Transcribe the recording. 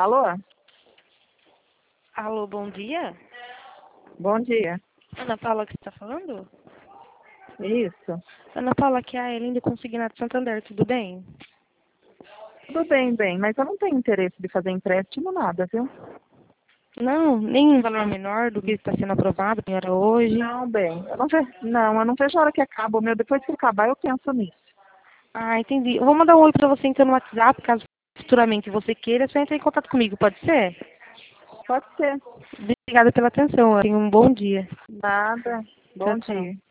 Alô? Alô, bom dia? Bom dia. Ana Paula que está falando? Isso. Ana Paula, aqui é a Ellen do Consignado Santander, tudo bem? Tudo bem, bem, mas eu não tenho interesse de fazer empréstimo nada, viu? Não, nem um valor menor do que está sendo aprovado, que era hoje. Não, bem, eu não vejo a hora que acaba o meu. Depois que acabar, eu penso nisso. Ah, entendi. Eu vou mandar um oi para você então no WhatsApp, caso futuramente você queira, é só entrar em contato comigo, pode ser? Pode ser. Obrigada pela atenção, tenha um bom dia. Nada. Tchau, Bom tchau. dia.